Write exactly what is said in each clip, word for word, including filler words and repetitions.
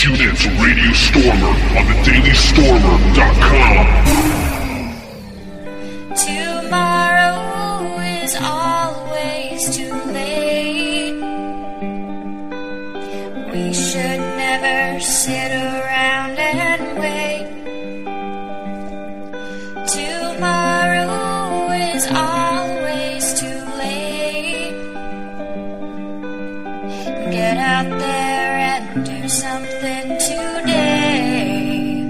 Tune in to Radio Stormer on the daily stormer dot com. Tomorrow is always too late. We should never sit around and wait. Tomorrow is always too late. Get out there and do something today.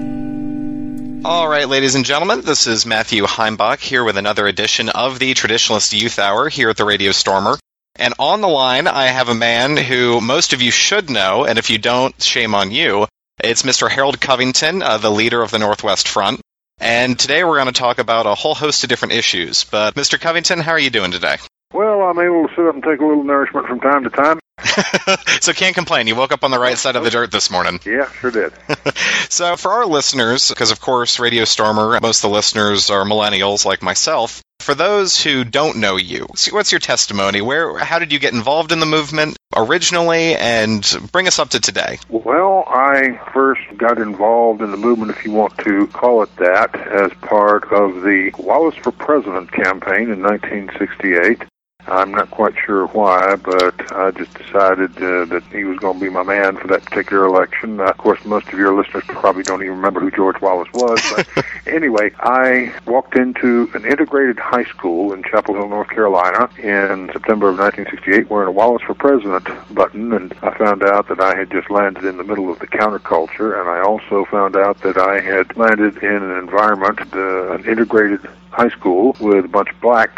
All right, ladies and gentlemen, this is Matthew Heimbach here with another edition of the Traditionalist Youth Hour here at the Radio Stormer. And on the line, I have a man who most of you should know, and if you don't, shame on you. It's Mister Harold Covington, uh, the leader of the Northwest Front. And today we're going to talk about a whole host of different issues. But, Mister Covington, how are you doing today? Well, I'm able to sit up and take a little nourishment from time to time. So can't complain. You woke up on the right side of the dirt this morning. Yeah, sure did. So for our listeners, because of course Radio Stormer, most of the listeners are millennials like myself. For those who don't know you, what's your testimony? Where, how did you get involved in the movement originally, and bring us up to today? Well, I first got involved in the movement, if you want to call it that, as part of the Wallace for President campaign in nineteen sixty-eight. I'm not quite sure why, but I just decided uh, that he was going to be my man for that particular election. Uh, of course, most of your listeners probably don't even remember who George Wallace was. But anyway, I walked into an integrated high school in Chapel Hill, North Carolina in September of nineteen sixty-eight wearing a Wallace for President button, and I found out that I had just landed in the middle of the counterculture, and I also found out that I had landed in an environment, uh, an integrated high school with a bunch of blacks.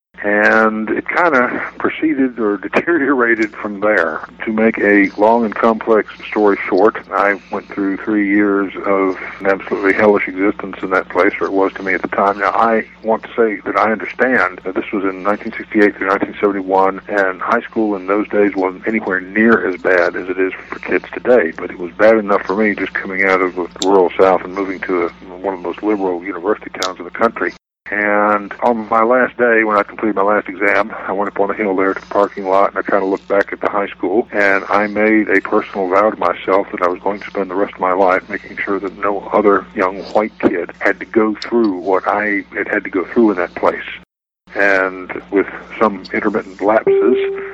And it kind of proceeded or deteriorated from there. To make a long and complex story short, I went through three years of an absolutely hellish existence in that place, or it was to me at the time. Now, I want to say that I understand that this was in nineteen sixty-eight through nineteen seventy-one, and high school in those days wasn't anywhere near as bad as it is for kids today. But it was bad enough for me just coming out of the rural South and moving to a, one of the most liberal university towns in the country. And on my last day, when I completed my last exam, I went up on the hill there to the parking lot, and I kind of looked back at the high school, and I made a personal vow to myself that I was going to spend the rest of my life making sure that no other young white kid had to go through what I had had to go through in that place. And with some intermittent lapses,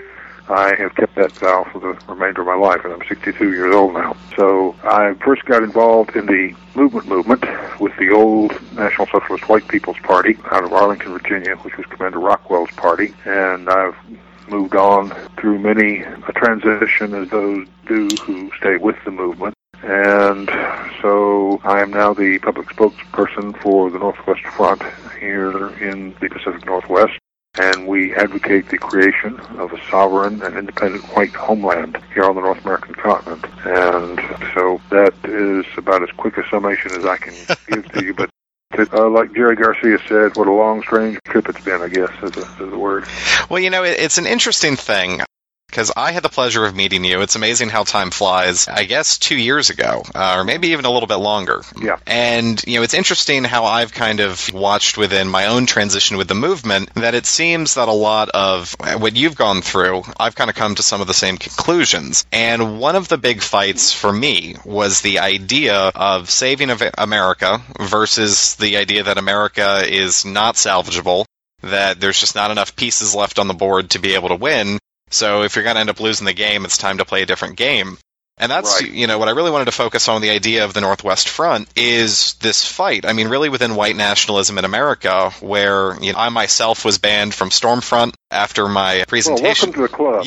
I have kept that vow for the remainder of my life, and I'm sixty-two years old now. So I first got involved in the movement movement with the old National Socialist White People's Party out of Arlington, Virginia, which was Commander Rockwell's party, and I've moved on through many a transition as those do who stay with the movement. And so I am now the public spokesperson for the Northwest Front here in the Pacific Northwest. And we advocate the creation of a sovereign and independent white homeland here on the North American continent. And so that is about as quick a summation as I can give to you. But uh, like Jerry Garcia said, what a long, strange trip it's been, I guess, is, a, is the word. Well, you know, it's an interesting thing, because I had the pleasure of meeting you. It's amazing how time flies, I guess, two years ago, uh, or maybe even a little bit longer. Yeah. And, you know, it's interesting how I've kind of watched within my own transition with the movement that it seems that a lot of what you've gone through, I've kind of come to some of the same conclusions. And one of the big fights for me was the idea of saving America versus the idea that America is not salvageable, that there's just not enough pieces left on the board to be able to win. So if you're going to end up losing the game, it's time to play a different game. And that's, right. you know, what I really wanted to focus on, the idea of the Northwest Front, is this fight. I mean, really within white nationalism in America, where, you know, I myself was banned from Stormfront after my presentation. Well, welcome to the club.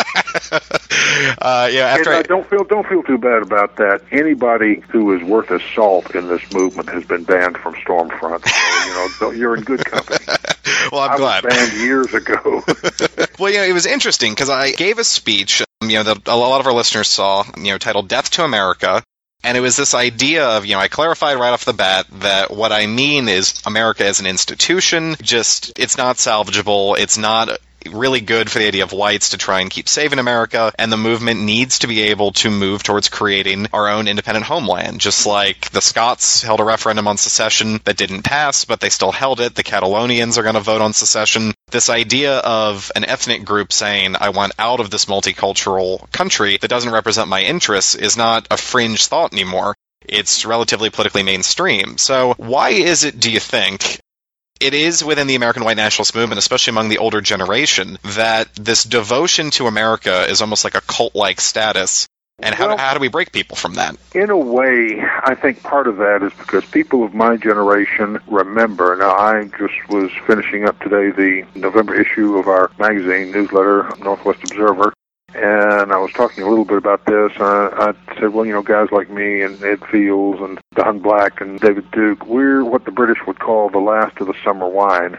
Yeah. uh, yeah after and, uh, I, don't feel don't feel too bad about that. Anybody who is worth a salt in this movement has been banned from Stormfront. So, you know, you're in good company. Well, I'm I glad. was banned years ago. Well, you know, it was interesting because I gave a speech, you know, that a lot of our listeners saw, you know, titled "Death to America." And it was this idea of, you know, I clarified right off the bat that what I mean is America as an institution, just, it's not salvageable, it's not really good for the idea of whites to try and keep saving America, and the movement needs to be able to move towards creating our own independent homeland. Just like the Scots held a referendum on secession that didn't pass, but they still held it. The Catalonians are going to vote on secession this idea of an ethnic group saying, I want out of this multicultural country that doesn't represent my interests is not a fringe thought anymore. It's relatively politically mainstream. So why is it, do you think, it is within the American white nationalist movement, especially among the older generation, that this devotion to America is almost like a cult-like status? And how, well, how do we break people from that? In a way, I think part of that is because people of my generation remember. Now, I just was finishing up today the November issue of our magazine newsletter, Northwest Observer, and I was talking a little bit about this. I, I said, well, you know, guys like me and Ed Fields and Don Black and David Duke, we're what the British would call the last of the summer wine.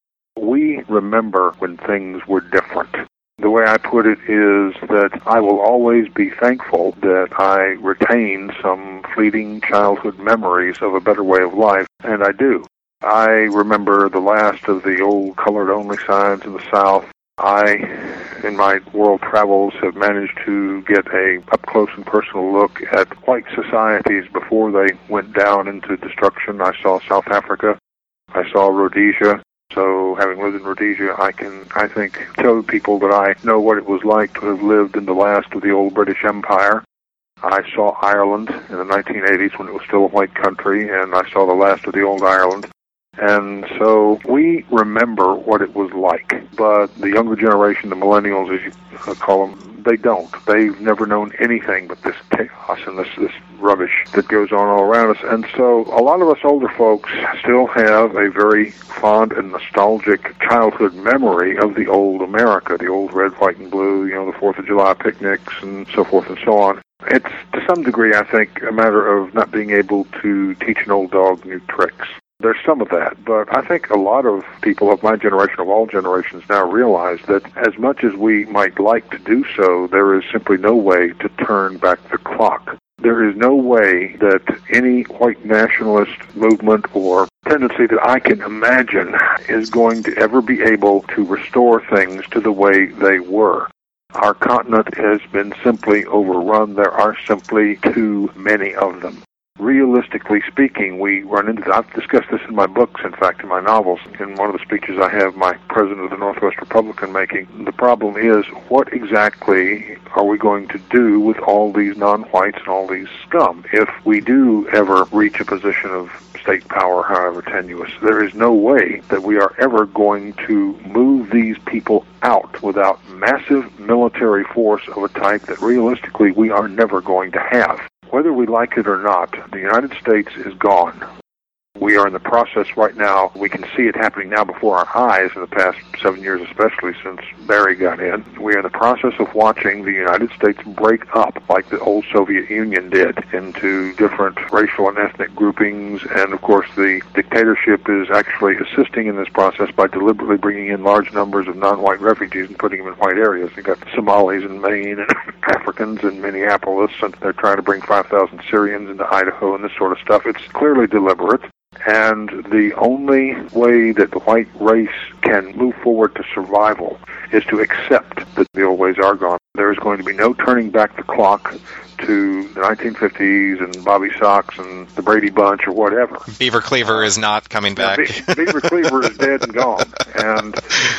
We remember when things were different. The way I put it is that I will always be thankful that I retain some fleeting childhood memories of a better way of life, and I do. I remember the last of the old colored-only signs in the South. I, in my world travels, have managed to get a up-close and personal look at white societies before they went down into destruction. I saw South Africa. I saw Rhodesia. So, having lived in Rhodesia, I can, I think, tell people that I know what it was like to have lived in the last of the old British Empire. I saw Ireland in the nineteen eighties when it was still a white country, and I saw the last of the old Ireland. And so we remember what it was like, but the younger generation, the millennials, as you call them, they don't. They've never known anything but this chaos and this, this rubbish that goes on all around us. And so a lot of us older folks still have a very fond and nostalgic childhood memory of the old America, the old red, white, and blue, you know, the Fourth of July picnics and so forth and so on. It's, to some degree, I think, a matter of not being able to teach an old dog new tricks. There's some of that, but I think a lot of people of my generation, of all generations, now realize that as much as we might like to do so, there is simply no way to turn back the clock. There is no way that any white nationalist movement or tendency that I can imagine is going to ever be able to restore things to the way they were. Our continent has been simply overrun. There are simply too many of them. Realistically speaking, we run into that. I've discussed this in my books, in fact, in my novels. In one of the speeches I have my president of the Northwest Republican making, the problem is, what exactly are we going to do with all these non-whites and all these scum if we do ever reach a position of state power, however tenuous? There is no way that we are ever going to move these people out without massive military force of a type that realistically we are never going to have. Whether we like it or not, the United States is gone. We are in the process right now. We can see it happening now before our eyes in the past seven years, especially since Barry got in. We are in the process of watching the United States break up like the old Soviet Union did into different racial and ethnic groupings. And, of course, the dictatorship is actually assisting in this process by deliberately bringing in large numbers of non-white refugees and putting them in white areas. You've got Somalis in Maine and Africans in Minneapolis, and they're trying to bring five thousand Syrians into Idaho and this sort of stuff. It's clearly deliberate. And the only way that the white race can move forward to survival is to accept that the old ways are gone. There is going to be no turning back the clock to the nineteen fifties and Bobby Sox and the Brady Bunch or whatever. Beaver Cleaver is not coming back. Yeah, Be- Beaver Cleaver is dead and gone. And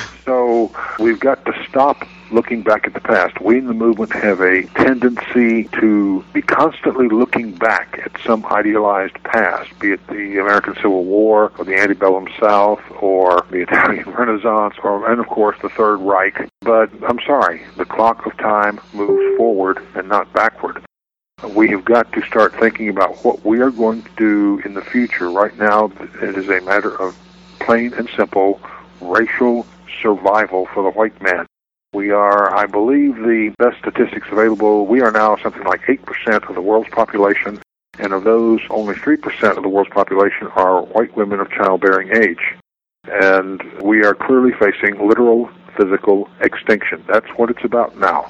so we've got to stop looking back at the past. We in the movement have a tendency to be constantly looking back at some idealized past, be it the American Civil War or the antebellum South or the Italian Renaissance or, and of course, the Third Reich. But I'm sorry, the clock of time moves forward and not backward. We have got to start thinking about what we are going to do in the future. Right now, it is a matter of plain and simple racial survival for the white man. We are, I believe, the best statistics available. We are now something like eight percent of the world's population, and of those, only three percent of the world's population are white women of childbearing age. And we are clearly facing literal physical extinction. That's what it's about now.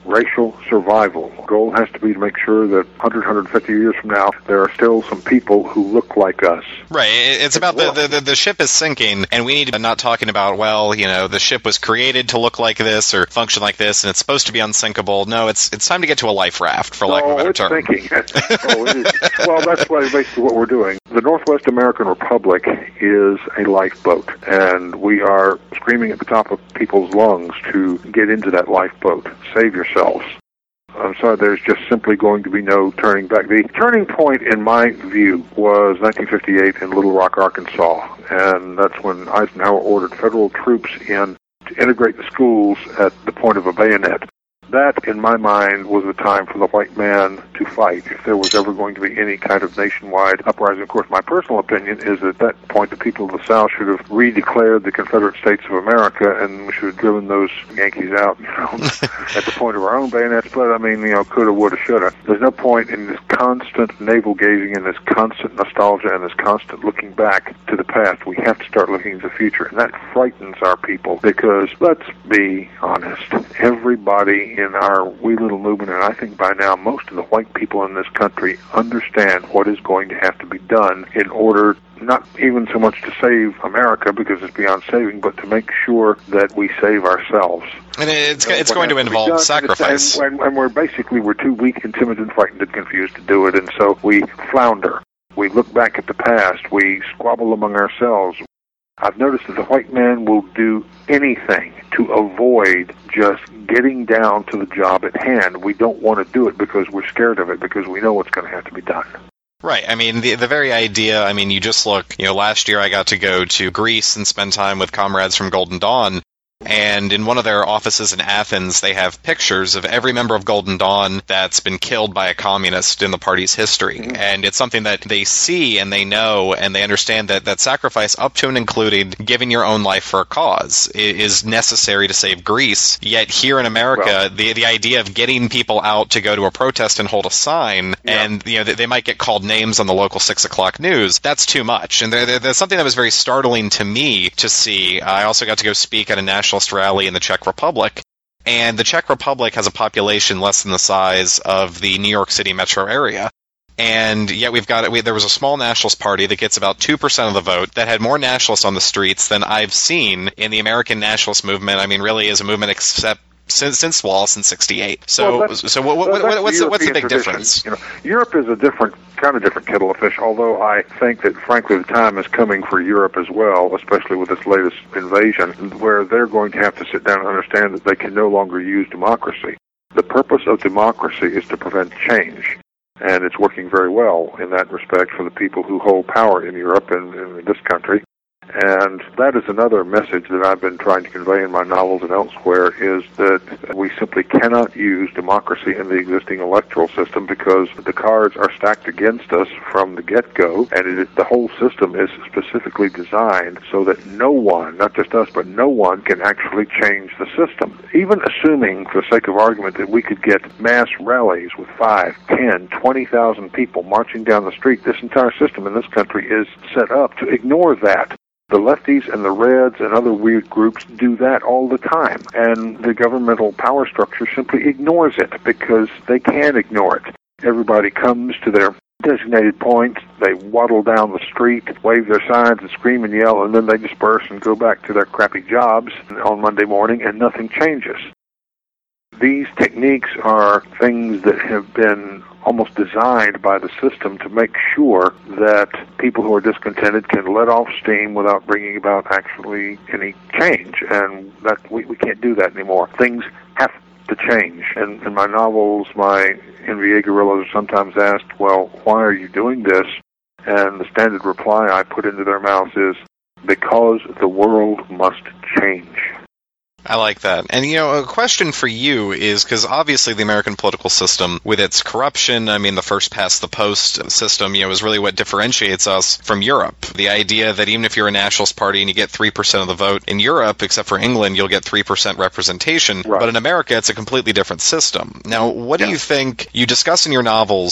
racial survival. The goal has to be to make sure that one hundred, one hundred fifty years from now, there are still some people who look like us. Right. It's about the, the, the ship is sinking, and we need to be not talking about, well, you know, the ship was created to look like this or function like this, and it's supposed to be unsinkable. No, it's it's time to get to a life raft, for lack of a better it's term. Sinking. oh, it is. Well, that's why basically what we're doing. The Northwest American Republic is a lifeboat, and we are screaming at the top of people's lungs to get into that lifeboat. Save yourselves. I'm sorry, there's just simply going to be no turning back. The turning point, in my view, was nineteen fifty-eight in Little Rock, Arkansas, and that's when Eisenhower ordered federal troops in to integrate the schools at the point of a bayonet. That, in my mind, was the time for the white man to fight, if there was ever going to be any kind of nationwide uprising. Of course, my personal opinion is that at that point the people of the South should have redeclared the Confederate States of America, and we should have driven those Yankees out, you know, at the point of our own bayonets. But, I mean, you know, coulda, woulda, shoulda. There's no point in this constant navel-gazing and this constant nostalgia and this constant looking back to the past. We have to start looking to the future, and that frightens our people because, let's be honest, everybody in our wee little movement, and I think by now most of the white people in this country understand what is going to have to be done in order not even so much to save America, because it's beyond saving, but to make sure that we save ourselves. And it's it's going to involve sacrifice. And, and, and we're basically, we're too weak and timid and frightened and confused to do it, and so we flounder. We look back at the past. We squabble among ourselves. I've noticed that the white man will do anything to avoid just getting down to the job at hand. We don't want to do it because we're scared of it, because we know what's going to have to be done. Right. I mean, the the very idea, I mean, you just look, you know, last year I got to go to Greece and spend time with comrades from Golden Dawn. And in one of their offices in Athens, they have pictures of every member of Golden Dawn that's been killed by a communist in the party's history. Mm-hmm. And it's something that they see and they know and they understand that, that sacrifice, up to and including giving your own life for a cause, is necessary to save Greece. Yet here in America, well, the the idea of getting people out to go to a protest and hold a sign, yeah. and you know they, they might get called names on the local six o'clock news, that's too much. And there, there, there's something that was very startling to me to see. I also got to go speak at a national rally in the Czech Republic, and the Czech Republic has a population less than the size of the New York City metro area. And yet we've got we, there was a small nationalist party that gets about two percent of the vote that had more nationalists on the streets than I've seen in the American nationalist movement. I mean, really as a movement except since since Wallace in sixty-eight. So well, so what, what, what, what's the, what's the big tradition. difference? You know, Europe is a different kind of different kettle of fish, although I think that, frankly, the time is coming for Europe as well, especially with this latest invasion, where they're going to have to sit down and understand that they can no longer use democracy. The purpose of democracy is to prevent change, and it's working very well in that respect for the people who hold power in Europe and in this country. And that is another message that I've been trying to convey in my novels and elsewhere, is that we simply cannot use democracy in the existing electoral system because the cards are stacked against us from the get-go, and it, the whole system is specifically designed so that no one, not just us, but no one can actually change the system. Even assuming, for the sake of argument, that we could get mass rallies with five, ten, twenty thousand people marching down the street, this entire system in this country is set up to ignore that. The lefties and the Reds and other weird groups do that all the time, and the governmental power structure simply ignores it because they can ignore it. Everybody comes to their designated points, they waddle down the street, wave their signs and scream and yell, and then they disperse and go back to their crappy jobs on Monday morning, and nothing changes. These techniques are things that have been almost designed by the system to make sure that people who are discontented can let off steam without bringing about actually any change, and that we, we can't do that anymore. Things have to change. And in my novels, my N V A guerrillas are sometimes asked, well, why are you doing this? And the standard reply I put into their mouths is, because the world must change. I like that. And, you know, a question for you is, because obviously the American political system, with its corruption, I mean, the first-past-the-post system, you know, is really what differentiates us from Europe. The idea that even if you're a nationalist party and you get three percent of the vote in Europe, except for England, you'll get three percent representation. Right. But in America, it's a completely different system. Now, what yeah. do you think, you discuss in your novels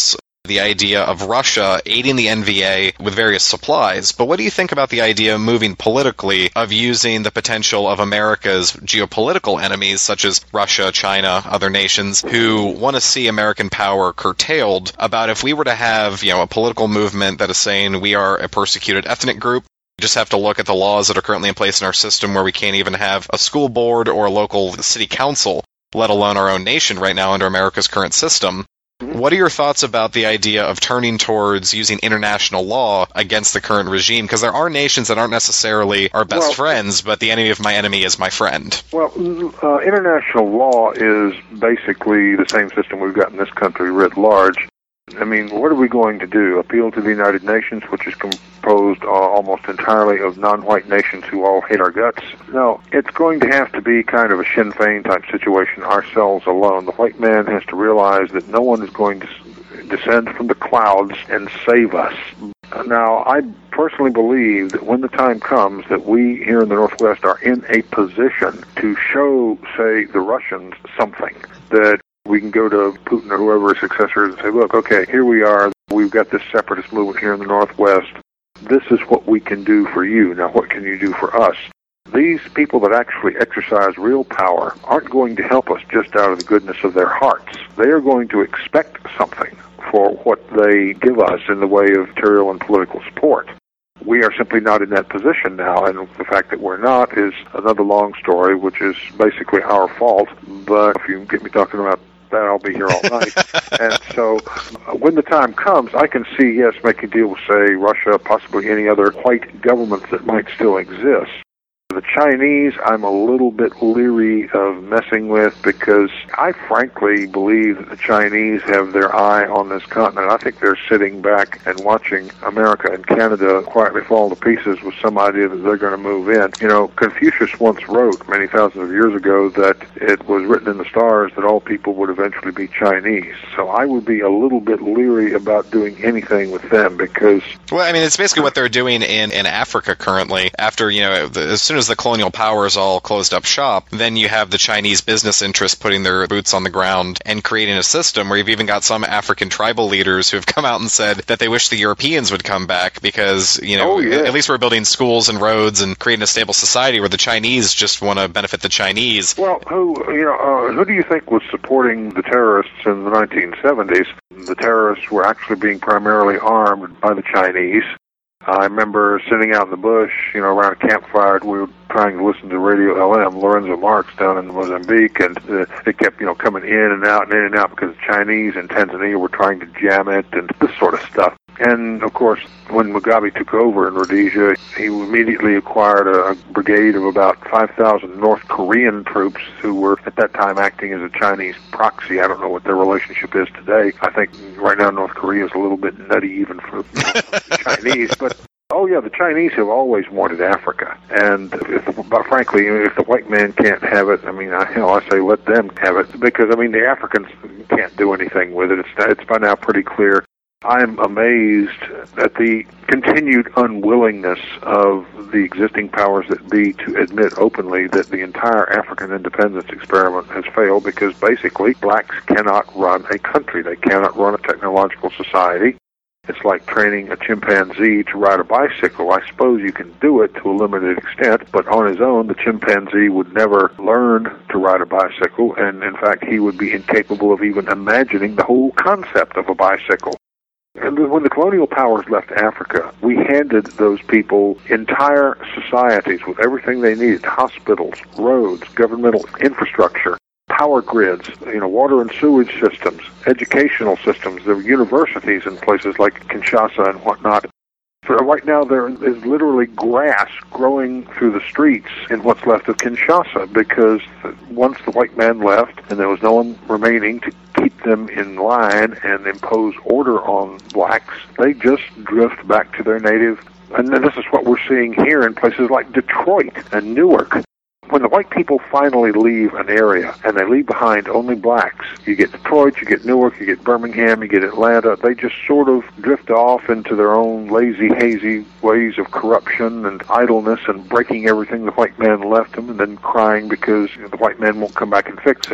the idea of Russia aiding the N V A with various supplies. But what do you think about the idea, moving politically, of using the potential of America's geopolitical enemies, such as Russia, China, other nations, who want to see American power curtailed, about if we were to have, you know, a political movement that is saying we are a persecuted ethnic group? You just have to look at the laws that are currently in place in our system where we can't even have a school board or a local city council, let alone our own nation right now under America's current system. What are your thoughts about the idea of turning towards using international law against the current regime? Because there are nations that aren't necessarily our best well, friends, but the enemy of my enemy is my friend. Well, uh, international law is basically the same system we've got in this country writ large. I mean, what are we going to do? Appeal to the United Nations, which is composed uh, almost entirely of non-white nations who all hate our guts? No, it's going to have to be kind of a Sinn Féin type situation, ourselves alone. The white man has to realize that no one is going to descend from the clouds and save us. Now, I personally believe that when the time comes that we here in the Northwest are in a position to show, say, the Russians something, that we can go to Putin or whoever his successor is and say, look, okay, here we are. We've got this separatist movement here in the Northwest. This is what we can do for you. Now, what can you do for us? These people that actually exercise real power aren't going to help us just out of the goodness of their hearts. They are going to expect something for what they give us in the way of material and political support. We are simply not in that position now, and the fact that we're not is another long story, which is basically our fault. But if you get me talking about that, I'll be here all night. And so uh, when the time comes, I can see, yes, make a deal with, say, Russia, possibly any other white governments that might still exist. The Chinese, I'm a little bit leery of messing with because I frankly believe that the Chinese have their eye on this continent. I think they're sitting back and watching America and Canada quietly fall to pieces with some idea that they're going to move in. You know, Confucius once wrote many thousands of years ago that it was written in the stars that all people would eventually be Chinese. So I would be a little bit leery about doing anything with them because... Well, I mean, it's basically what they're doing in, in Africa currently. After, you know, the, as soon as the colonial powers all closed up shop, then you have the Chinese business interests putting their boots on the ground and creating a system where you've even got some African tribal leaders who have come out and said that they wish the Europeans would come back because, you know, oh, yeah. at least we're building schools and roads and creating a stable society where the Chinese just want to benefit the Chinese. Well, who, you know, uh, who do you think was supporting the terrorists in the nineteen seventies? The terrorists were actually being primarily armed by the Chinese. I remember sitting out in the bush, you know, around a campfire, we were trying to listen to Radio L M, Lorenzo Marx down in Mozambique, and uh, it kept, you know, coming in and out and in and out because the Chinese in Tanzania were trying to jam it and this sort of stuff. And, of course, when Mugabe took over in Rhodesia, he immediately acquired a, a brigade of about five thousand North Korean troops who were at that time acting as a Chinese proxy. I don't know what their relationship is today. I think right now North Korea is a little bit nutty even for you know, the Chinese. But, oh, yeah, the Chinese have always wanted Africa. And, if, but frankly, if the white man can't have it, I mean, I, you know, I say let them have it. Because, I mean, the Africans can't do anything with it. It's, it's by now pretty clear. I'm amazed at the continued unwillingness of the existing powers that be to admit openly that the entire African independence experiment has failed because basically blacks cannot run a country. They cannot run a technological society. It's like training a chimpanzee to ride a bicycle. I suppose you can do it to a limited extent, but on his own, the chimpanzee would never learn to ride a bicycle, and in fact, he would be incapable of even imagining the whole concept of a bicycle. And when the colonial powers left Africa, we handed those people entire societies with everything they needed, hospitals, roads, governmental infrastructure, power grids, you know, water and sewage systems, educational systems. There were universities in places like Kinshasa and whatnot. So right now there is literally grass growing through the streets in what's left of Kinshasa because once the white man left and there was no one remaining to keep them in line and impose order on blacks, they just drift back to their native. And this is what we're seeing here in places like Detroit and Newark. When the white people finally leave an area and they leave behind only blacks, you get Detroit, you get Newark, you get Birmingham, you get Atlanta, they just sort of drift off into their own lazy, hazy ways of corruption and idleness and breaking everything the white man left them and then crying because you know, the white man won't come back and fix it.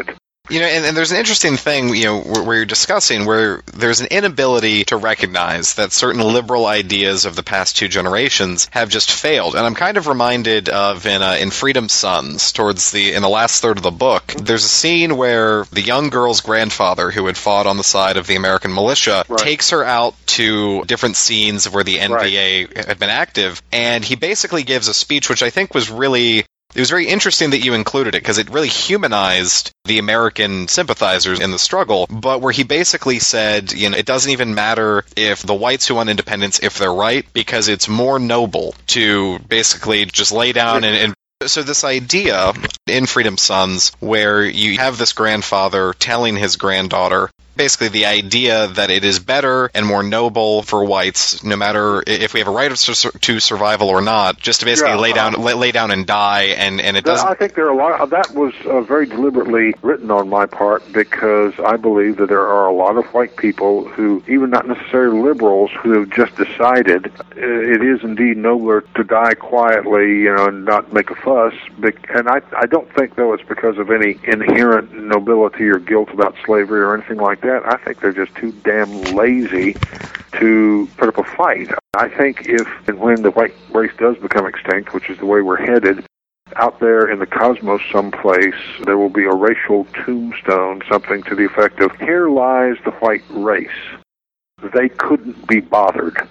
You know, and, and there's an interesting thing, you know, where, where you're discussing where there's an inability to recognize that certain liberal ideas of the past two generations have just failed. And I'm kind of reminded of in uh, in Freedom's Sons, towards the in the last third of the book, there's a scene where the young girl's grandfather, who had fought on the side of the American militia, right. takes her out to different scenes where the N V A right. had been active, and he basically gives a speech which I think was really... It was very interesting that you included it, because it really humanized the American sympathizers in the struggle, but where he basically said, you know, it doesn't even matter if the whites who want independence, if they're right, because it's more noble to basically just lay down and, and so this idea in Freedom's Sons where you have this grandfather telling his granddaughter basically the idea that it is better and more noble for whites, no matter if we have a right to survival or not, just to basically yeah, lay down um, lay, lay down and die, and, and it doesn't... I think there are a lot... That was uh, very deliberately written on my part, because I believe that there are a lot of white people who, even not necessarily liberals, who have just decided uh, it is indeed nobler to die quietly, you know, and not make a fuss. And I, I don't think, though, it's because of any inherent nobility or guilt about slavery or anything like that. I think they're just too damn lazy to put up a fight. I think if and when the white race does become extinct, which is the way we're headed, out there in the cosmos someplace, there will be a racial tombstone, something to the effect of, here lies the white race. They couldn't be bothered.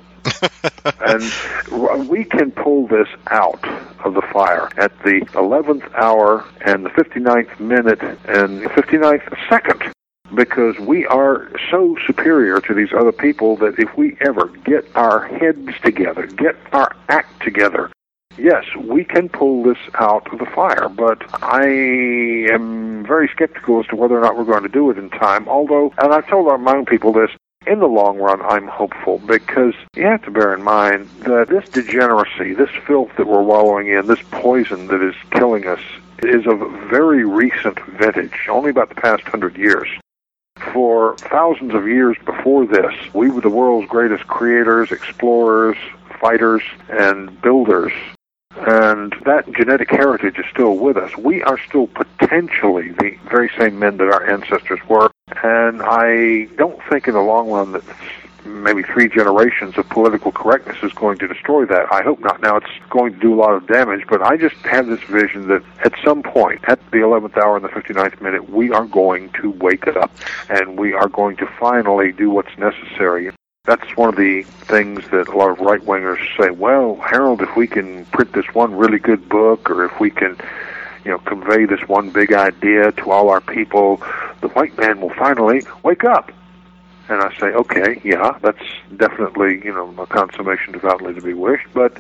And we can pull this out of the fire at the eleventh hour and the fifty-ninth minute and fifty-ninth second, because we are so superior to these other people that if we ever get our heads together, get our act together, yes, we can pull this out of the fire. But I am very skeptical as to whether or not we're going to do it in time, although, and I've told our young people this, in the long run, I'm hopeful, because you have to bear in mind that this degeneracy, this filth that we're wallowing in, this poison that is killing us, is of very recent vintage, only about the past hundred years. For thousands of years before this, we were the world's greatest creators, explorers, fighters, and builders. And that genetic heritage is still with us. We are still potentially the very same men that our ancestors were. And I don't think in the long run that maybe three generations of political correctness is going to destroy that. I hope not. Now, it's going to do a lot of damage, but I just have this vision that at some point, at the eleventh hour and the fifty-ninth minute, we are going to wake up, and we are going to finally do what's necessary. That's one of the things that a lot of right-wingers say, well, Harold, if we can print this one really good book, or if we can, you know, convey this one big idea to all our people, the white man will finally wake up. And I say, okay, yeah, that's definitely, you know, a consummation devoutly to be wished, but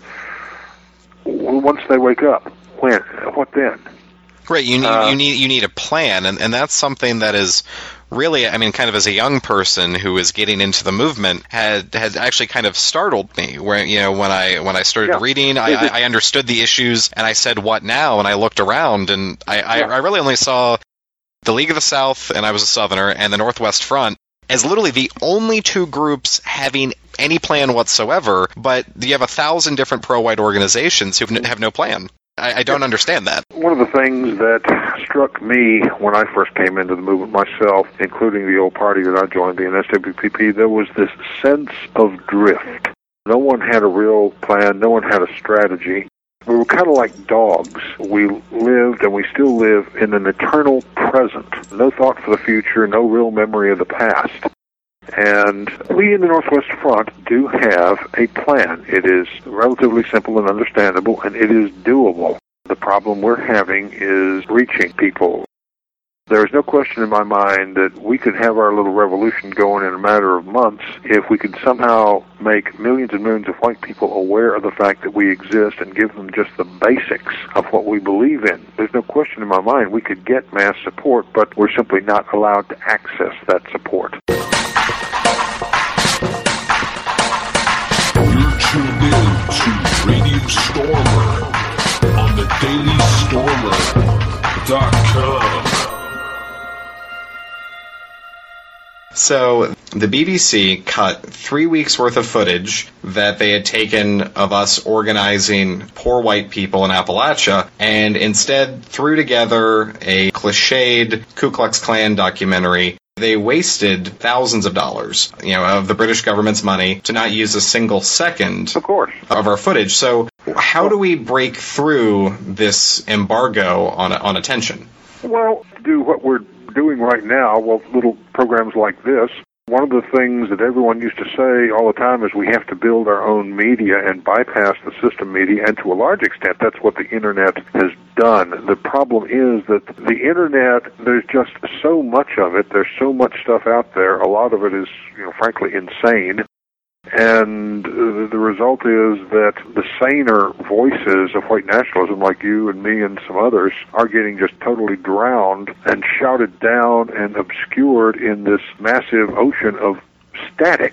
once they wake up, when? What then? Right, you need, uh, you need, you need a plan, and, and that's something that is really, I mean, kind of as a young person who is getting into the movement, had had actually kind of startled me. Where, you know, when I when I started yeah. reading, I, I understood the issues, and I said, "What now?" And I looked around, and I, I, yeah. I really only saw the League of the South, and I was a Southerner, and the Northwest Front as literally the only two groups having any plan whatsoever. But you have a thousand different pro-white organizations who have no plan. I, I don't understand that. One of the things that struck me when I first came into the movement myself, including the old party that I joined, the N S W P P, there was this sense of drift. No one had a real plan. No one had a strategy. We were kind of like dogs. We lived, and we still live, in an eternal present. No thought for the future, no real memory of the past. And we in the Northwest Front do have a plan. It is relatively simple and understandable, and it is doable. The problem we're having is reaching people. There is no question in my mind that we could have our little revolution going in a matter of months if we could somehow make millions and millions of white people aware of the fact that we exist and give them just the basics of what we believe in. There's no question in my mind we could get mass support, but we're simply not allowed to access that support. You're tuned in to Radio Stormer on the daily stormer dot com. So the B B C cut three weeks worth of footage that they had taken of us organizing poor white people in Appalachia, and instead threw together a cliched Ku Klux Klan documentary. They wasted thousands of dollars, you know, of the British government's money to not use a single second of course of our footage. So how do we break through this embargo on on attention? Well, to do what we're doing right now, well, little programs like this, one of the things that everyone used to say all the time is we have to build our own media and bypass the system media, and to a large extent, that's what the Internet has done. The problem is that the Internet, there's just so much of it, there's so much stuff out there, a lot of it is, you know, frankly insane, and uh, the result is that the saner voices of white nationalism, like you and me and some others, are getting just totally drowned and shouted down and obscured in this massive ocean of static.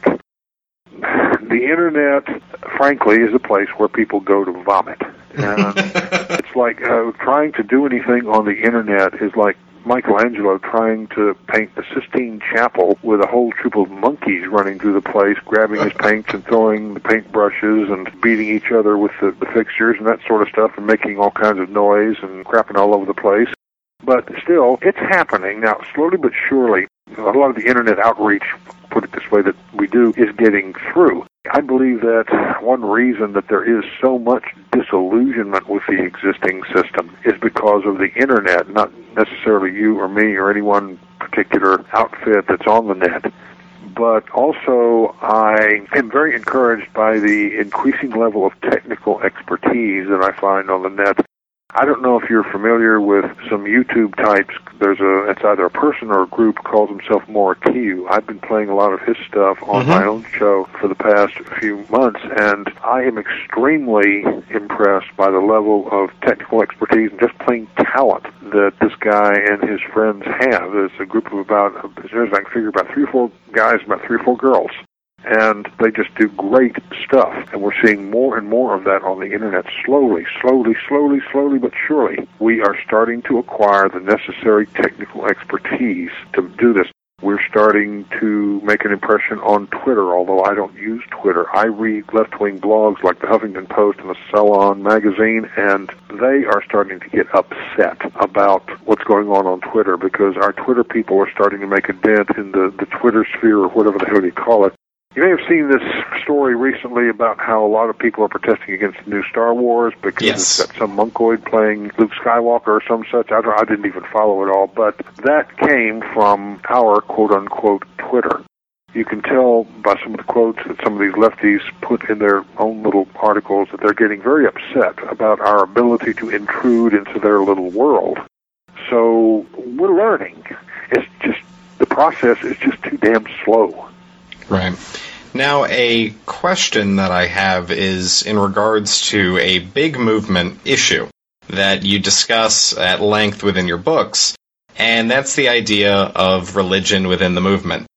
The Internet, frankly, is a place where people go to vomit. And it's like uh, trying to do anything on the Internet is like Michelangelo trying to paint the Sistine Chapel with a whole troop of monkeys running through the place, grabbing his paints and throwing the paint brushes and beating each other with the, the fixtures and that sort of stuff and making all kinds of noise and crapping all over the place. But still, it's happening. Now, slowly but surely, a lot of the Internet outreach, put it this way, that we do is getting through. I believe that one reason that there is so much disillusionment with the existing system is because of the Internet, not necessarily you or me or any one particular outfit that's on the net. But also, I am very encouraged by the increasing level of technical expertise that I find on the net. I don't know if you're familiar with some YouTube types. There's a, it's either a person or a group, calls himself Morikiu. I've been playing a lot of his stuff on mm-hmm. my own show for the past few months, and I am extremely impressed by the level of technical expertise and just plain talent that this guy and his friends have. There's a group of about, as near as I can figure, about three or four guys, about three or four girls. And they just do great stuff. And we're seeing more and more of that on the Internet slowly, slowly, slowly, slowly, but surely. We are starting to acquire the necessary technical expertise to do this. We're starting to make an impression on Twitter, although I don't use Twitter. I read left-wing blogs like the Huffington Post and the Salon magazine, and they are starting to get upset about what's going on on Twitter because our Twitter people are starting to make a dent in the, the Twitter sphere, or whatever the hell you call it. You may have seen this story recently about how a lot of people are protesting against the new Star Wars because yes. it's got some monkoid playing Luke Skywalker or some such. I, don't, I didn't even follow it all, but that came from our quote-unquote Twitter. You can tell by some of the quotes that some of these lefties put in their own little articles that they're getting very upset about our ability to intrude into their little world. So we're learning. It's just, the process is just too damn slow. Right. Now, a question that I have is in regards to a big movement issue that you discuss at length within your books, and that's the idea of religion within the movement.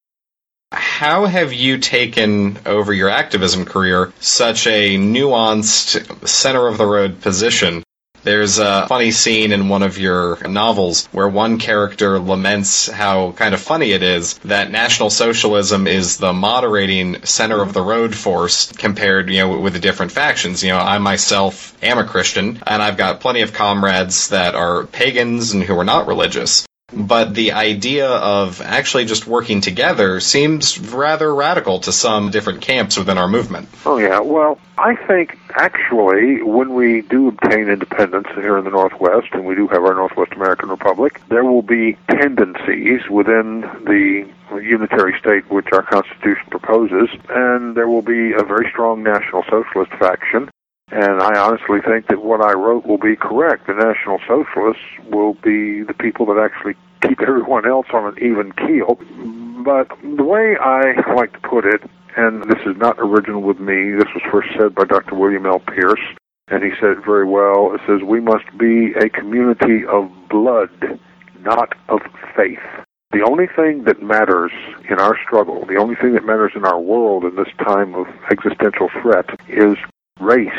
How have you taken over your activism career such a nuanced, center-of-the-road position? There's a funny scene in one of your novels where one character laments how kind of funny it is that National Socialism is the moderating center-of-the-road force compared, you know, with the different factions. You know, I myself am a Christian, and I've got plenty of comrades that are pagans and who are not religious. But the idea of actually just working together seems rather radical to some different camps within our movement. Oh, yeah. Well, I think actually when we do obtain independence here in the Northwest, and we do have our Northwest American Republic, there will be tendencies within the unitary state which our Constitution proposes, and there will be a very strong National Socialist faction. And I honestly think that what I wrote will be correct. The National Socialists will be the people that actually keep everyone else on an even keel. But the way I like to put it, and this is not original with me, this was first said by Doctor William L. Pierce, and he said it very well. It says, we must be a community of blood, not of faith. The only thing that matters in our struggle, the only thing that matters in our world in this time of existential threat is race,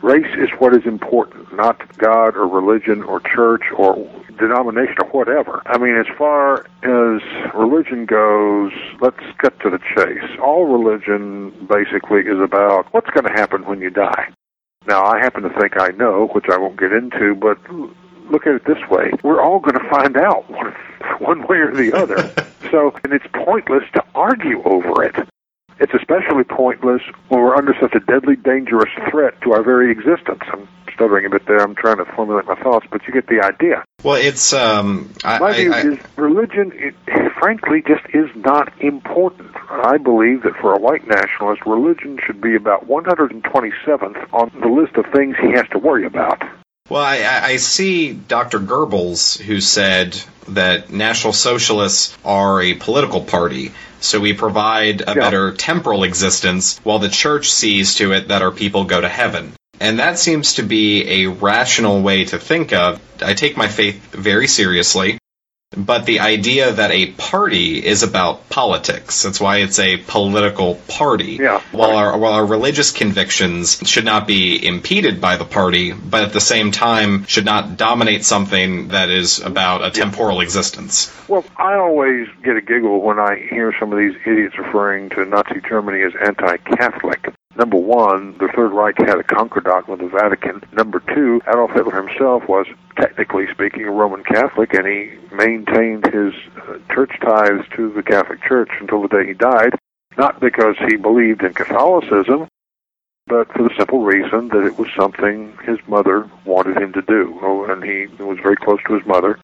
Race is what is important, not God or religion or church or denomination or whatever. I mean, as far as religion goes, let's get to the chase. All religion basically is about what's going to happen when you die. Now, I happen to think I know, which I won't get into, but look at it this way. We're all going to find out one, one way or the other. So, and it's pointless to argue over it. It's especially pointless when we're under such a deadly, dangerous threat to our very existence. I'm stuttering a bit there. I'm trying to formulate my thoughts, but you get the idea. Well, it's... Um, I, my view I, I, is religion, it, frankly, just is not important. I believe that for a white nationalist, religion should be about one hundred twenty-seventh on the list of things he has to worry about. Well, I, I see Doctor Goebbels, who said that National Socialists are a political party, so we provide a yeah. better temporal existence, while the church sees to it that our people go to heaven. And that seems to be a rational way to think of. I take my faith very seriously, but the idea that a party is about politics, that's why it's a political party. Yeah. While our, while our religious convictions should not be impeded by the party, but at the same time should not dominate something that is about a temporal existence. Well, I always get a giggle when I hear some of these idiots referring to Nazi Germany as anti-Catholic. Number one, the Third Reich had a concordat with the Vatican. Number two, Adolf Hitler himself was, technically speaking, a Roman Catholic, and he maintained his uh, church ties to the Catholic Church until the day he died, not because he believed in Catholicism, but for the simple reason that it was something his mother wanted him to do. Oh, and he was very close to his mother,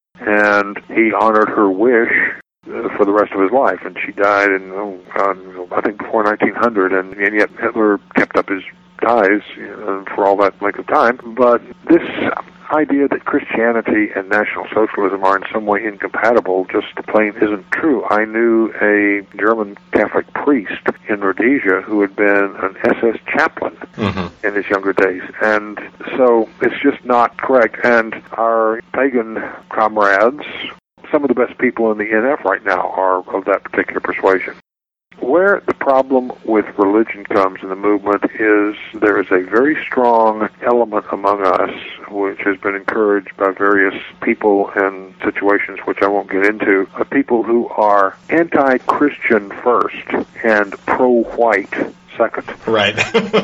and he honored her wish Uh, for the rest of his life, and she died in, oh, God, I think before nineteen hundred, and, and yet Hitler kept up his ties you know, for all that length of time. But this idea that Christianity and National Socialism are in some way incompatible just plain isn't true. I knew a German Catholic priest in Rhodesia who had been an S S chaplain mm-hmm. in his younger days, and so it's just not correct. And our pagan comrades, some of the best people in the N F right now are of that particular persuasion. Where the problem with religion comes in the movement is there is a very strong element among us, which has been encouraged by various people and situations which I won't get into, of people who are anti-Christian first and pro-white second. Right.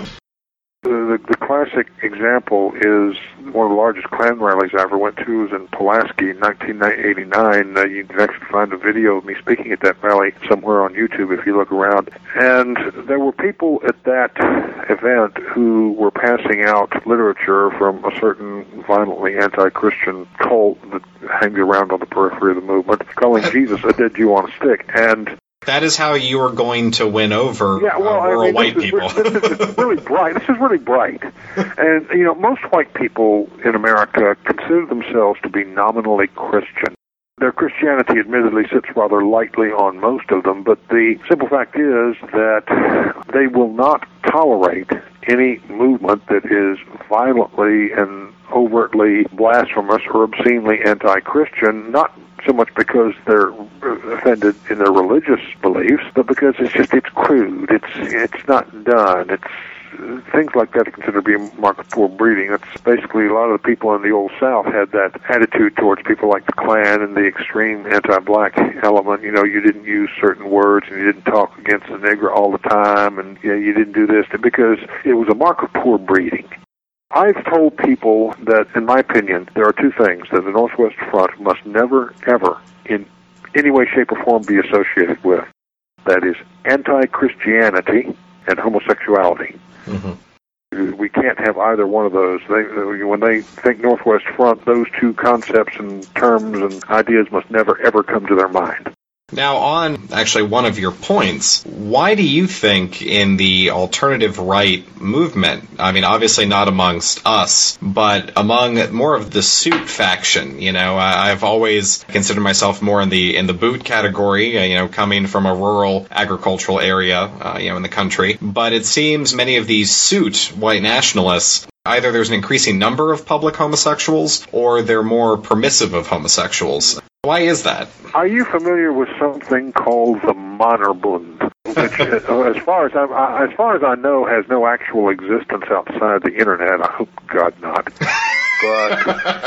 The, the classic example is one of the largest Klan rallies I ever went to was in Pulaski in nineteen eighty-nine. Uh, you can actually find a video of me speaking at that rally somewhere on YouTube if you look around. And there were people at that event who were passing out literature from a certain violently anti-Christian cult that hangs around on the periphery of the movement, calling Jesus a dead Jew on a stick. And that is how you are going to win over yeah, well, uh, rural I mean, white this is, people. This is really bright. This is really bright. And, you know, most white people in America consider themselves to be nominally Christian. Their Christianity admittedly sits rather lightly on most of them, but the simple fact is that they will not tolerate any movement that is violently and overtly blasphemous or obscenely anti-Christian, not so much because they're offended in their religious beliefs, but because it's just, it's crude, it's it's not done, it's things like that are considered to be a mark of poor breeding. That's basically a lot of the people in the Old South had that attitude towards people like the Klan and the extreme anti-black element. You know, you didn't use certain words and you didn't talk against the nigger all the time, and you know, you didn't do this because it was a mark of poor breeding. I've told people that, in my opinion, there are two things that the Northwest Front must never, ever, in any way, shape, or form be associated with. That is anti-Christianity and homosexuality. Mm-hmm. We can't have either one of those. They, when they think Northwest Front, those two concepts and terms and ideas must never, ever come to their mind. Now, on actually one of your points, why do you think in the alternative right movement, I mean, obviously not amongst us, but among more of the suit faction, you know, I've always considered myself more in the in the boot category, you know, coming from a rural agricultural area, uh, you know, in the country, but it seems many of these suit white nationalists, either there's an increasing number of public homosexuals or they're more permissive of homosexuals. Why is that? Are you familiar with something called the Mannerbund, which, as far as I, as far as I know, has no actual existence outside the internet. I hope God not. But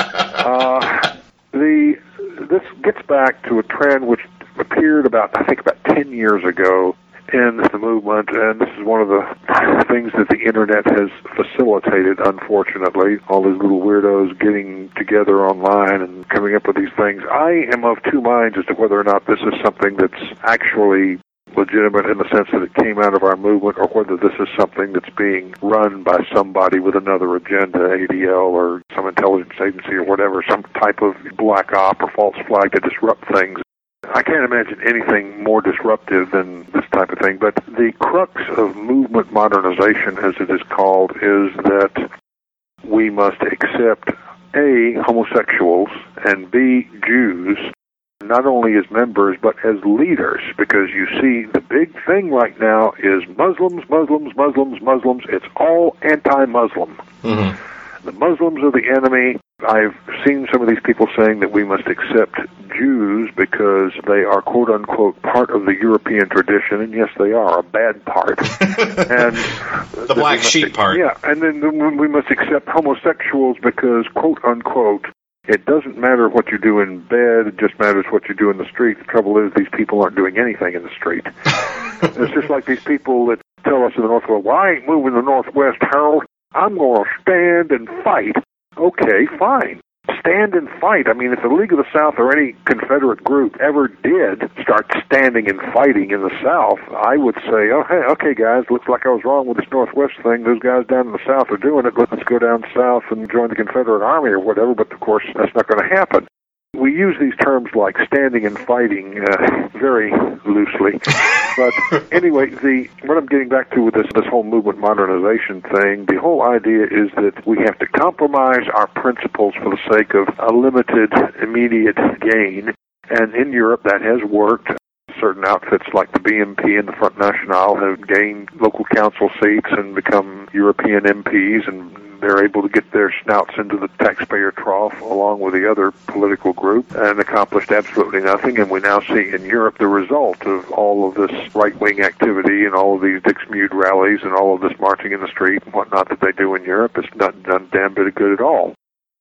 uh, the this gets back to a trend which appeared about, I think, about ten years ago in the movement, and this is one of the things that the internet has facilitated, unfortunately, all these little weirdos getting together online and coming up with these things. I am of two minds as to whether or not this is something that's actually legitimate in the sense that it came out of our movement, or whether this is something that's being run by somebody with another agenda, A D L or some intelligence agency or whatever, some type of black op or false flag to disrupt things. I can't imagine anything more disruptive than this type of thing, but the crux of movement modernization, as it is called, is that we must accept, A, homosexuals, and B, Jews, not only as members, but as leaders, because you see, the big thing right now is Muslims, Muslims, Muslims, Muslims. It's all anti-Muslim. Mm-hmm. The Muslims are the enemy. I've seen some of these people saying that we must accept Jews because they are, quote-unquote, part of the European tradition, and yes, they are, a bad part. And the black sheep part. Yeah, and then we must accept homosexuals because, quote-unquote, it doesn't matter what you do in bed, it just matters what you do in the street. The trouble is these people aren't doing anything in the street. It's just like these people that tell us in the Northwest, well, I ain't moving to the Northwest, Harold. I'm going to stand and fight. Okay, fine. Stand and fight. I mean, if the League of the South or any Confederate group ever did start standing and fighting in the South, I would say, oh, hey, okay, guys, looks like I was wrong with this Northwest thing. Those guys down in the South are doing it. Let's go down south and join the Confederate Army or whatever, but, of course, that's not going to happen. We use these terms like standing and fighting uh, very loosely. But anyway, the what I'm getting back to with this, this whole movement modernization thing, the whole idea is that we have to compromise our principles for the sake of a limited, immediate gain. And in Europe, that has worked. Certain outfits like the B M P and the Front National have gained local council seats and become European M Ps, and they're able to get their snouts into the taxpayer trough along with the other political group and accomplished absolutely nothing. And we now see in Europe the result of all of this right-wing activity and all of these Dixmude rallies and all of this marching in the street and whatnot that they do in Europe. It's not done damn bit of good at all.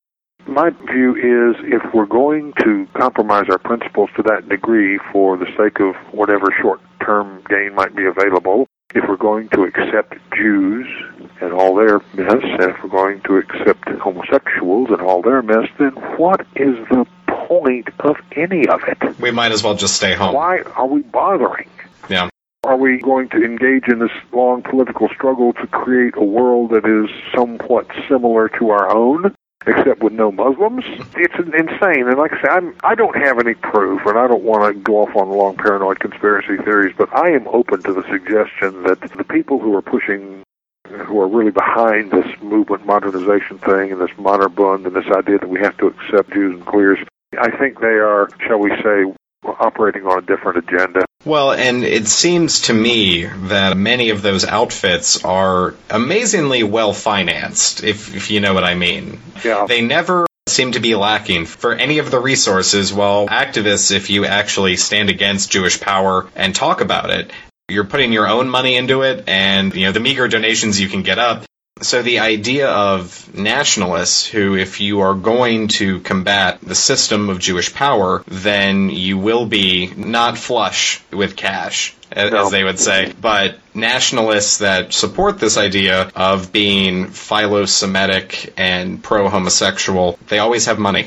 My view is if we're going to compromise our principles to that degree for the sake of whatever short-term gain might be available, if we're going to accept Jews and all their mess, and if we're going to accept homosexuals and all their mess, then what is the point of any of it? We might as well just stay home. Why are we bothering? Yeah. Are we going to engage in this long political struggle to create a world that is somewhat similar to our own, except with no Muslims? It's insane. And like I say, I'm, I don't have any proof, and I don't want to go off on long paranoid conspiracy theories, but I am open to the suggestion that the people who are pushing, who are really behind this movement modernization thing and this Mannerbund and this idea that we have to accept Jews and queers, I think they are, shall we say, operating on a different agenda. Well, and it seems to me that many of those outfits are amazingly well-financed, if, if you know what I mean. Yeah. They never seem to be lacking for any of the resources, while activists, if you actually stand against Jewish power and talk about it, you're putting your own money into it and, you know, the meager donations you can get up. So the idea of nationalists who, if you are going to combat the system of Jewish power, then you will be not flush with cash, as no. they would say, but nationalists that support this idea of being philo-Semitic and pro-homosexual, they always have money.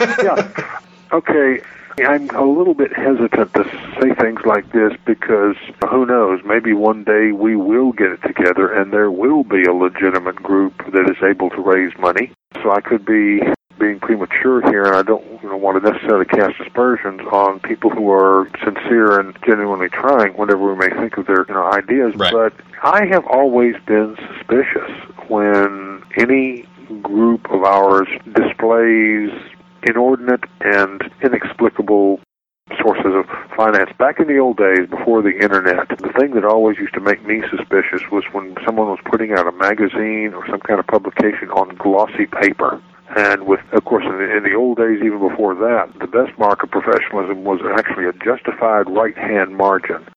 Yeah. Okay. I'm a little bit hesitant to say things like this because who knows, maybe one day we will get it together and there will be a legitimate group that is able to raise money. So I could be being premature here, and I don't you know, want to necessarily cast aspersions on people who are sincere and genuinely trying, whatever we may think of their you know, ideas. Right. But I have always been suspicious when any group of ours displays inordinate and inexplicable sources of finance. Back in the old days, before the internet, the thing that always used to make me suspicious was when someone was putting out a magazine or some kind of publication on glossy paper. And with, of course, in the, in the old days, even before that, the best mark of professionalism was actually a justified right-hand margin.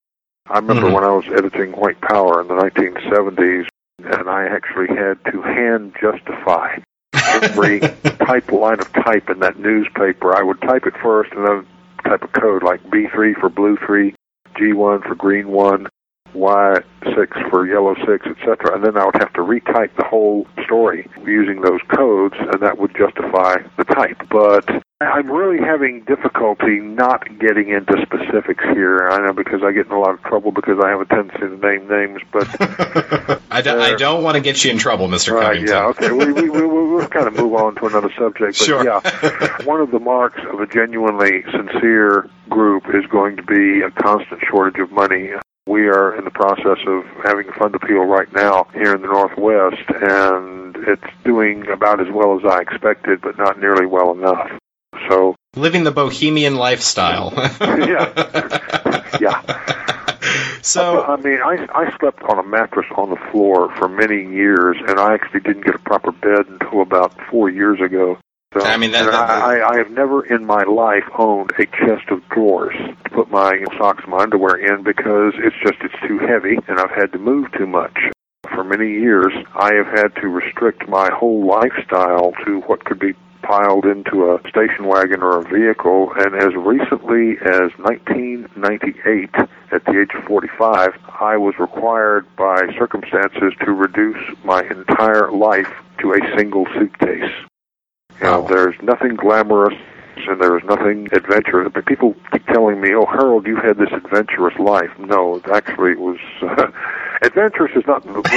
I remember Mm-hmm. when I was editing White Power in the nineteen seventies, and I actually had to hand justify every type line of type in that newspaper. I would type it first and then type a code like B three for blue three, G one for green one, Y six for yellow six, et cetera. And then I would have to retype the whole story using those codes, and that would justify the type. But I'm really having difficulty not getting into specifics here. I know because I get in a lot of trouble because I have a tendency to name names, but I, do, I don't want to get you in trouble, Mister Right, Covington. yeah, okay. We, we, we, we'll kind of move on to another subject. But Sure. yeah, one of the marks of a genuinely sincere group is going to be a constant shortage of money. We are in the process of having a fund appeal right now here in the Northwest, and it's doing about as well as I expected, but not nearly well enough. So Living the bohemian lifestyle. yeah, yeah. So, I mean, I I slept on a mattress on the floor for many years, and I actually didn't get a proper bed until about four years ago. So, I mean, that- and that- I, I, I have never in my life owned a chest of drawers to put my you know, socks and my underwear in because it's just it's too heavy, and I've had to move too much. For many years, I have had to restrict my whole lifestyle to what could be piled into a station wagon or a vehicle, and as recently as nineteen ninety-eight, at the age of forty-five, I was required by circumstances to reduce my entire life to a single suitcase. You know, Wow. there's nothing glamorous and there's nothing adventurous. But people keep telling me, oh, Harold, you had this adventurous life. No, actually it was... Uh, adventurous is not the word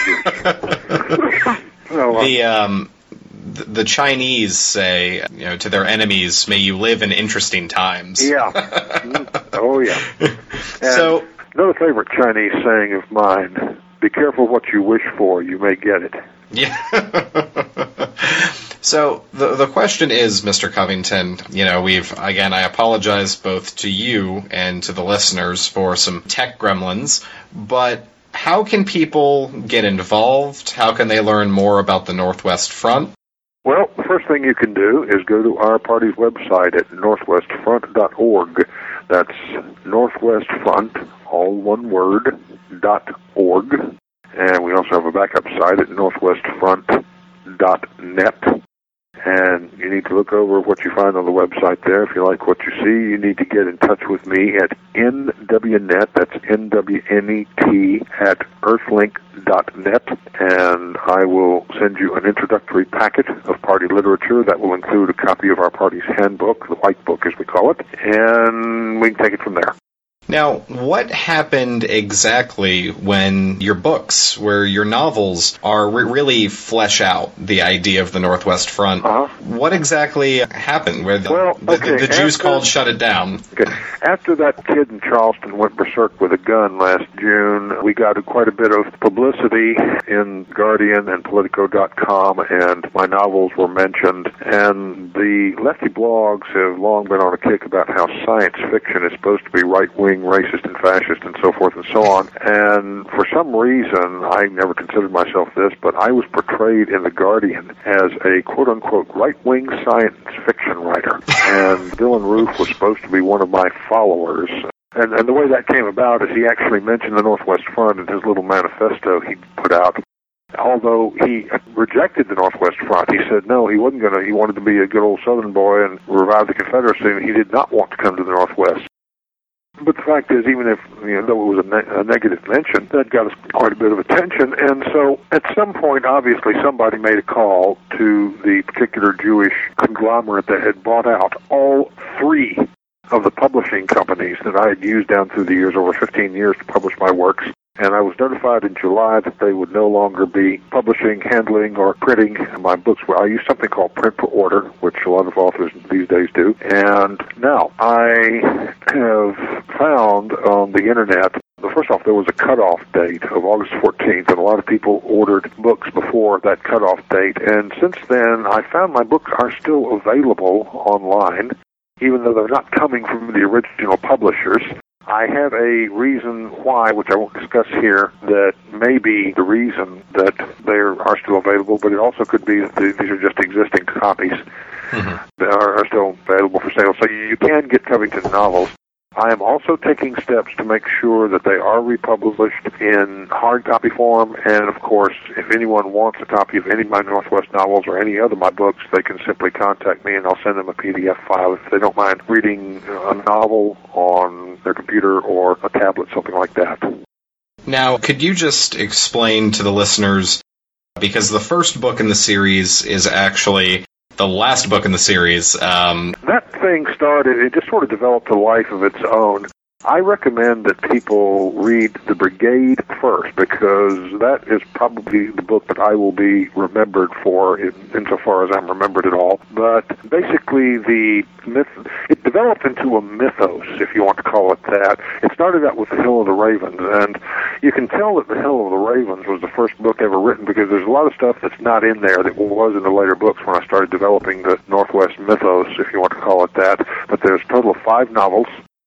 I would use. no, uh, the um, th- the Chinese say, you know, to their enemies, "May you live in interesting times." Yeah. Mm, oh, yeah. And So, another favorite Chinese saying of mine, be careful what you wish for, you may get it. yeah. So the the question is, Mister Covington, you know, we've, again, I apologize both to you and to the listeners for some tech gremlins, but how can people get involved? How can they learn more about the Northwest Front? Well, the first thing you can do is go to our party's website at northwest front dot org. That's Northwest Front, all one word, dot org. And we also have a backup site at northwest front dot net. And you need to look over what you find on the website there. If you like what you see, you need to get in touch with me at N W net, that's N W N E T, at earthlink dot net, and I will send you an introductory packet of party literature that will include a copy of our party's handbook, the White Book as we call it, and we can take it from there. Now, what happened exactly when your books, where your novels are re- really flesh out the idea of the Northwest Front? Uh-huh. What exactly happened? Where the, Well, the, okay, the, the Jews after- called shut it down? Okay. After that kid in Charleston went berserk with a gun last June, we got quite a bit of publicity in Guardian and Politico dot com, and my novels were mentioned. And the lefty blogs have long been on a kick about how science fiction is supposed to be right-wing, racist, and fascist, and so forth and so on. And for some reason, I never considered myself this, but I was portrayed in the Guardian as a quote-unquote right-wing science fiction writer. And Dylan Roof was supposed to be one of my followers. And, and the way that came about is he actually mentioned the Northwest Front in his little manifesto he put out. Although he rejected the Northwest Front, he said no, he wasn't going to. He wanted to be a good old Southern boy and revive the Confederacy, and he did not want to come to the Northwest. But the fact is, even if, you know, though it was a, ne- a negative mention, that got us quite a bit of attention. And so at some point, obviously, somebody made a call to the particular Jewish conglomerate that had bought out all three of the publishing companies that I had used down through the years, over fifteen years, to publish my works. And I was notified in July that they would no longer be publishing, handling, or printing my books. Well, I use something called print per order, which a lot of authors these days do. And now I have found on the internet, well, first off, there was a cutoff date of August fourteenth, and a lot of people ordered books before that cutoff date. And since then, I found my books are still available online, even though they're not coming from the original publishers. I have a reason why, which I won't discuss here, that may be the reason that they are still available, but it also could be that these are just existing copies mm-hmm. that are, are still available for sale. So you can get Covington novels. I am also taking steps to make sure that they are republished in hard copy form, and of course, if anyone wants a copy of any of my Northwest novels or any other of my books, they can simply contact me and I'll send them a P D F file if they don't mind reading a novel on their computer or a tablet, something like that. Now, could you just explain to the listeners, because the first book in the series is actually the last book in the series. Um, that thing started, it just sort of developed a life of its own. I recommend that people read The Brigade first, because that is probably the book that I will be remembered for, in, insofar as I'm remembered at all. But basically, the myth, it developed into a mythos, if you want to call it that. It started out with The Hill of the Ravens, and you can tell that The Hill of the Ravens was the first book ever written, because there's a lot of stuff that's not in there that was in the later books when I started developing the Northwest mythos, if you want to call it that. But there's a total of five novels.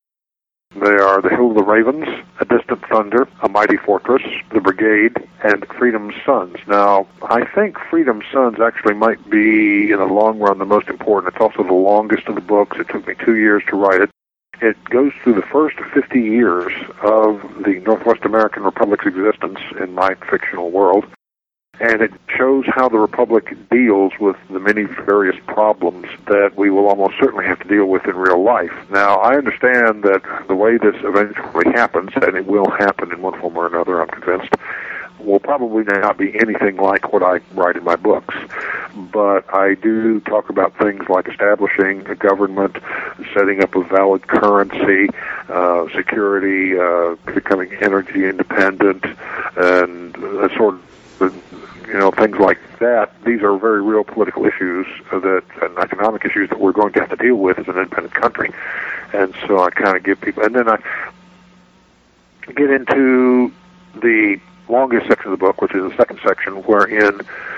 They are The Hill of the Ravens, A Distant Thunder, A Mighty Fortress, The Brigade, and Freedom's Sons. Now, I think Freedom's Sons actually might be, in the long run, the most important. It's also the longest of the books. It took me two years to write it. It goes through the first fifty years of the Northwest American Republic's existence in my fictional world. And it shows how the Republic deals with the many various problems that we will almost certainly have to deal with in real life. Now, I understand that the way this eventually happens, and it will happen in one form or another, I'm convinced, will probably not be anything like what I write in my books. But I do talk about things like establishing a government, setting up a valid currency, uh, security, uh, becoming energy independent, and that sort of, you know, things like that. These are very real political issues that, and economic issues that we're going to have to deal with as an independent country. And so I kind of give people, and then I get into the longest section of the book, which is the second section, wherein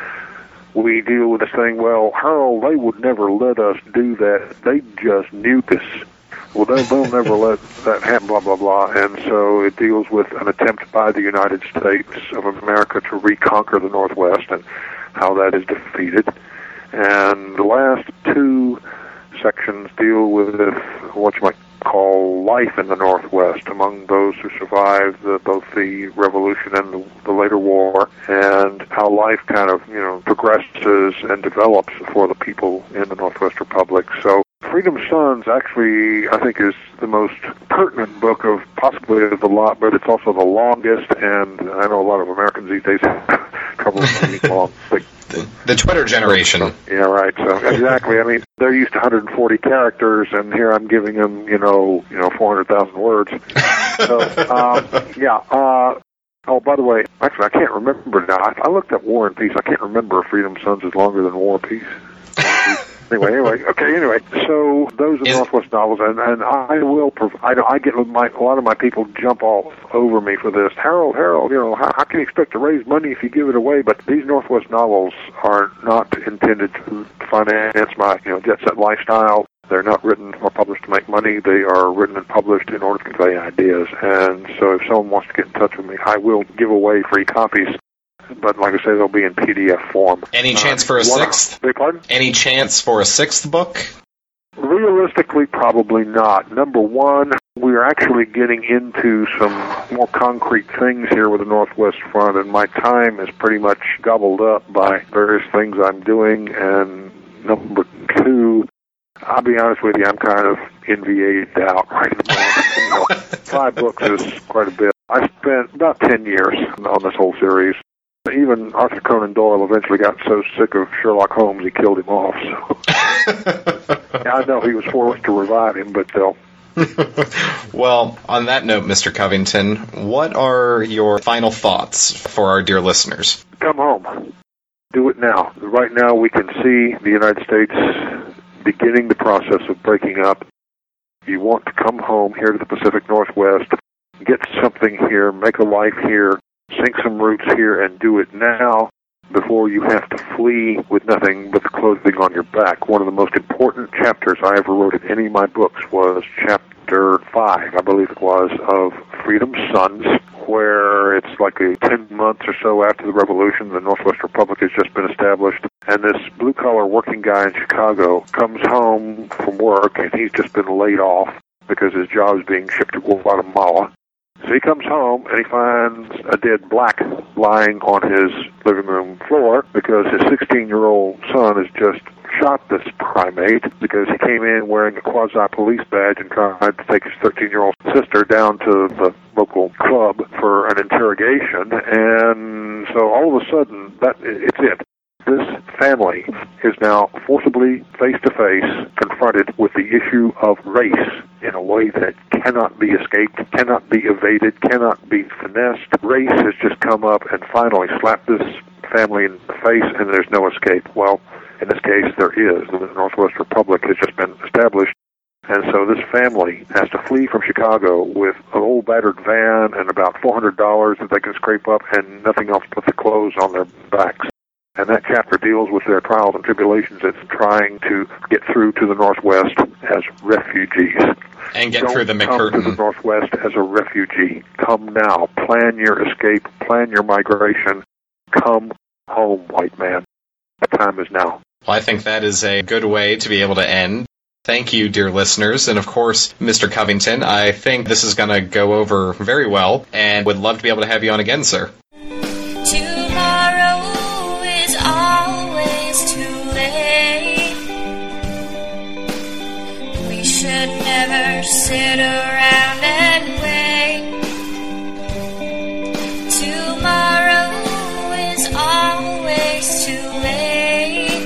we deal with this thing, well, Harold, they would never let us do that. They just nuke us. Well, they'll, they'll never let that happen, blah, blah, blah. And so it deals with an attempt by the United States of America to reconquer the Northwest and how that is defeated. And the last two sections deal with what you might call life in the Northwest among those who survived the, both the Revolution and the, the later war, and how life kind of, you know, progresses and develops for the people in the Northwest Republic. So Freedom's Sons actually, I think, is the most pertinent book of possibly of the lot, but it's also the longest, and I know a lot of Americans these days have trouble reading long. But the, the Twitter generation. Yeah, right. So exactly. I mean, they're used to one hundred forty characters, and here I'm giving them, you know, you know, four hundred thousand words. So, um, yeah. Uh, oh, by the way, actually, I can't remember now. I, I looked up War and Peace. I can't remember if Freedom's Sons is longer than War and Peace. Anyway, anyway, okay, anyway. So those are Is, Northwest novels, and, and I will provide. I get my, a lot of my people jump all over me for this. Harold, Harold, you know, how, how can you expect to raise money if you give it away? But these Northwest novels are not intended to finance my, you know, jet set lifestyle. They're not written or published to make money. They are written and published in order to convey ideas. And so if someone wants to get in touch with me, I will give away free copies. But like I say, they'll be in P D F form. Any chance for a uh, sixth? Beg pardon? Any chance for a sixth book? Realistically, probably not. Number one, we are actually getting into some more concrete things here with the Northwest Front, and my time is pretty much gobbled up by various things I'm doing. And number two, I'll be honest with you, I'm kind of enviated out right at the moment. You know, five books is quite a bit. I spent about ten years on this whole series. Even Arthur Conan Doyle eventually got so sick of Sherlock Holmes he killed him off. So. Yeah, I know he was forced to revive him, but still. Well, on that note, Mister Covington, what are your final thoughts for our dear listeners? Come home. Do it now. Right now we can see the United States beginning the process of breaking up. You want to come home here to the Pacific Northwest, get something here, make a life here, sink some roots here, and do it now before you have to flee with nothing but the clothing on your back. One of the most important chapters I ever wrote in any of my books was chapter five, I believe it was, of Freedom's Sons, where it's like a ten months or so after the Revolution, the Northwest Republic has just been established, and this blue-collar working guy in Chicago comes home from work, and he's just been laid off. because his job is being shipped to Guatemala. So he comes home and he finds a dead black lying on his living room floor because his sixteen-year-old son has just shot this primate because he came in wearing a quasi-police badge and tried to take his thirteen-year-old sister down to the local club for an interrogation. And so all of a sudden, that it's it. This family is now forcibly, face-to-face, confronted with the issue of race in a way that cannot be escaped, cannot be evaded, cannot be finessed. Race has just come up and finally slapped this family in the face, and there's no escape. Well, in this case, there is. The Northwest Republic has just been established. And so this family has to flee from Chicago with an old battered van and about four hundred dollars that they can scrape up and nothing else but the clothes on their backs. And that chapter deals with their trials and tribulations in trying to get through to the Northwest as refugees. And get Don't through the come to the McCurtain. Northwest as a refugee. Come now. Plan your escape. Plan your migration. Come home, white man. The time is now. Well, I think that is a good way to be able to end. Thank you, dear listeners. And of course, Mister Covington, I think this is going to go over very well and would love to be able to have you on again, sir. Tomorrow is always too late. We should never sit around and wait. Tomorrow is always too late.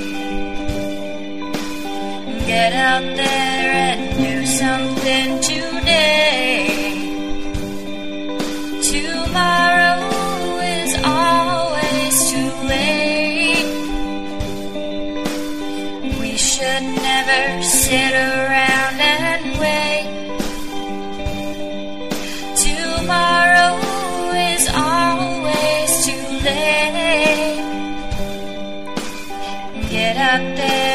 Get out there and do something today. Tomorrow is always too late. We should never sit around and wait. Tomorrow is always too late. Get out there